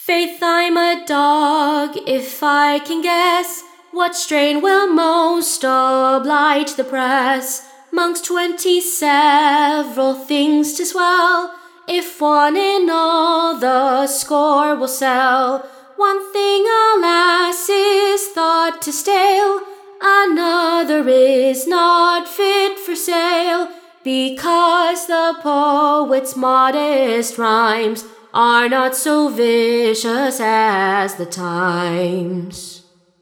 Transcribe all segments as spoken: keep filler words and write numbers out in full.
Faith, I'm a dog, if I can guess what strain will most oblige the press. 'Mongst twenty several things to swell, if one in all the score will sell. One thing, alas, is thought to stale, another is not fit for sale, because the poet's modest rhymes are not so vicious as the times.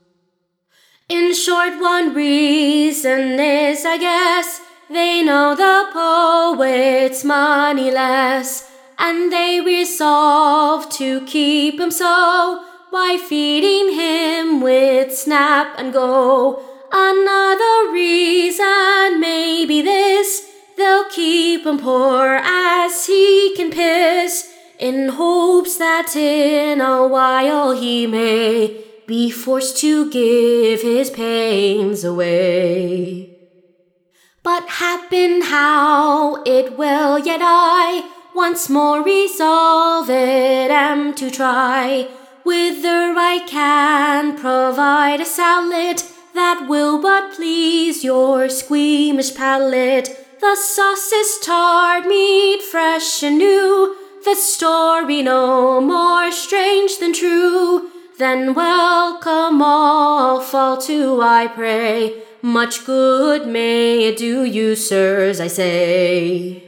In short, one reason is, I guess, they know the poet's moneyless, and they resolve to keep him so by feeding him with snap and go. Another reason may be this: they'll keep him poor as he can piss, in hopes that in a while he may be forced to give his pains away. But happen how it will, yet I once more resolve it am to try, whether I can provide a salad that will but please your squeamish palate. The sauce is tart, meat fresh and new, the story no more strange than true. Then welcome all fall to, I pray. Much good may it do you, sirs, I say.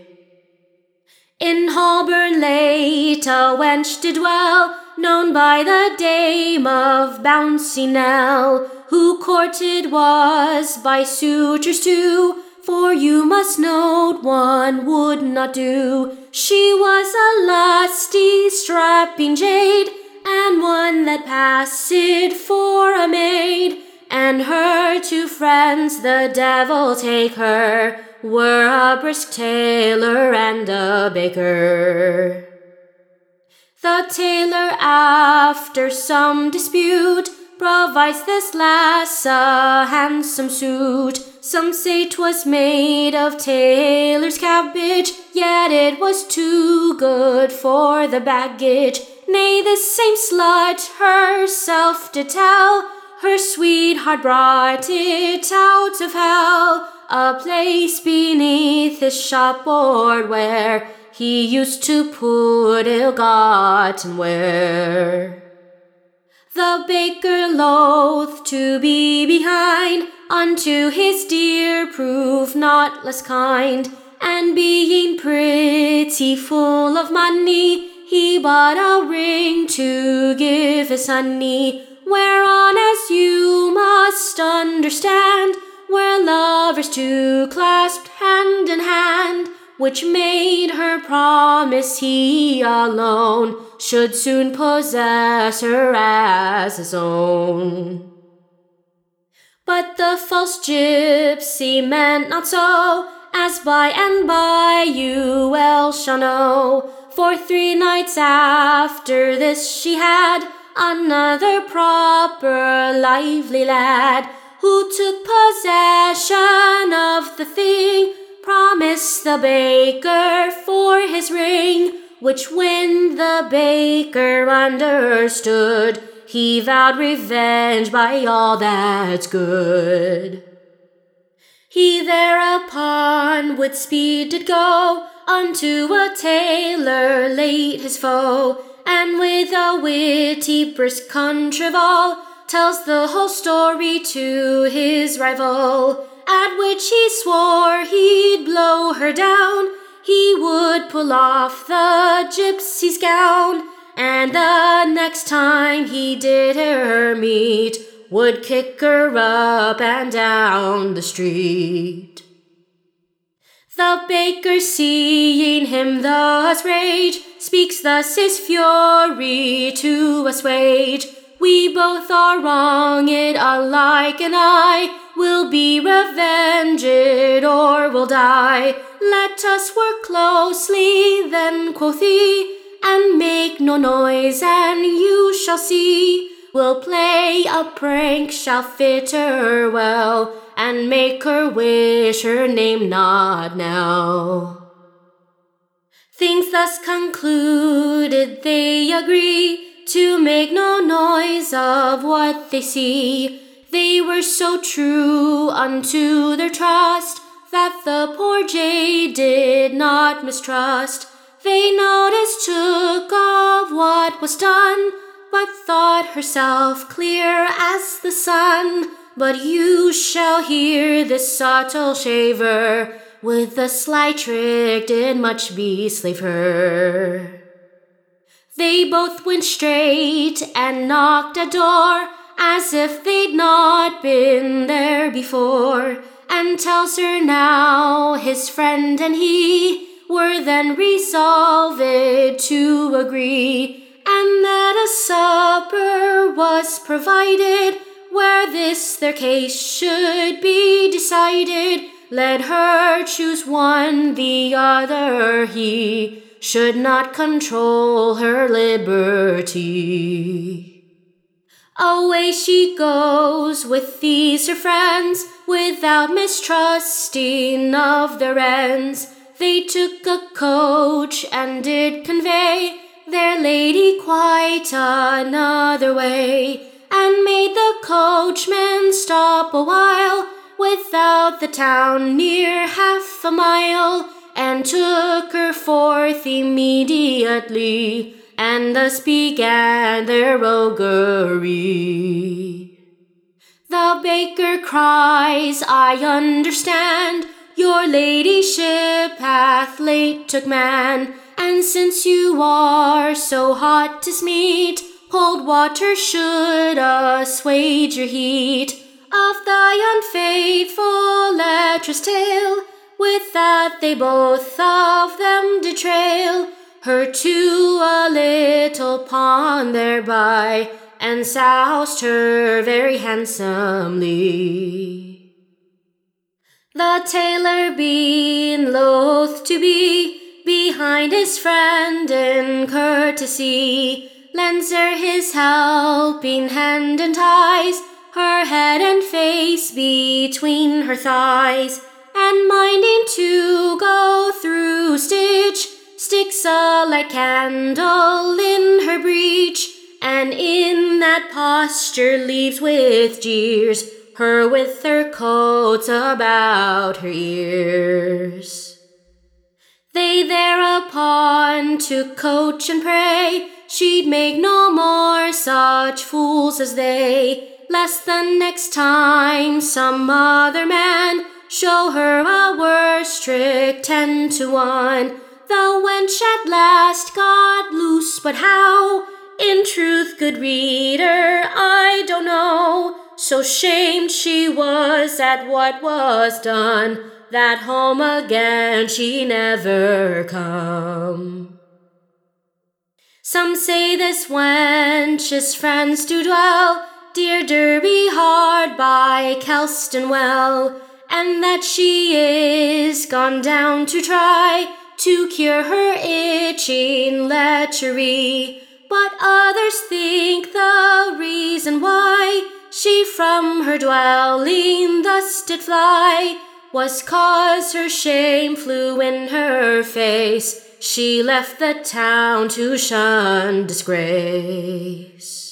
In Holborn late a wench did dwell, known by the dame of Bouncy Nell, who courted was by suitors too, for you must note one would not do. She was a lusty, strapping jade, and one that passed for a maid, and her two friends, the devil take her, were a brisk tailor and a baker. The tailor, after some dispute, provides this lass a handsome suit. Some say 'twas made of tailor's cabbage, yet it was too good for the baggage. Nay, this same slut herself did tell, her sweetheart brought it out of hell, a place beneath his shopboard where he used to put ill-gotten ware. The baker, loath to be behind, unto his dear proved not less kind, and being pretty full of money, he bought a ring to give his honey, whereon, as you must understand, were lovers two clasped hand in hand, which made her promise he alone should soon possess her as his own. But the false gypsy meant not so, as by and by you well shall know. For three nights after this she had another proper lively lad, who took possession of the thing, promised the baker for his ring, which when the baker understood, he vowed revenge by all that's good. He thereupon with speed did go unto a tailor late his foe, and with a witty brisk contrival tells the whole story to his rival, at which he swore he'd blow her down. He would pull off the gypsy's gown, and the next time he did her meet, would kick her up and down the street. The baker, seeing him thus rage, speaks thus his fury to assuage. We both are wronged alike, and I will be revenged or will die. Let us work closely then, quoth he, and make no noise, and you shall see. We'll play a prank shall fit her well, and make her wish her name not now. Things thus concluded, they agree, to make no noise of what they see. They were so true unto their trust that the poor jade did not mistrust. They notice took of what was done, but thought herself clear as the sun. But you shall hear this subtle shaver, with a sly trick did much beslave her. They both went straight and knocked at door, as if they'd not been there before, and tells her now his friend and he were then resolved to agree, and that a supper was provided, where this their case should be decided. Let her choose one, the other he should not control her liberty. Away she goes with these her friends, without mistrusting of their ends. They took a coach and did convey their lady quite another way, and made the coachman stop a while without the town near half a mile, and took her forth immediately, and thus began their roguery. The baker cries, I understand, your ladyship hath late took man, and since you are so hot as meat, cold water should assuage your heat. Of thy unfaithful lecherous tale, with that they both of them did trail her to a little pond thereby, and soused her very handsomely. The tailor, being loath to be behind his friend in courtesy, lends her his helping hand and ties her head and face between her thighs, and minding to go through stitch, sticks a light candle in her breech, and in that posture leaves with jeers her with her coats about her ears. They thereupon took coach and pray she'd make no more such fools as they, lest the next time some other man show her a worse trick ten to one. The wench at last got loose, but how? In truth, good reader, I don't know. So shamed she was at what was done, that home again she never come. Some say this wench's friends do dwell dear Derby hard by Kelston Well, and that she is gone down to try to cure her itching lechery. But others think the reason why she from her dwelling thus did fly was 'cause her shame flew in her face. She left the town to shun disgrace.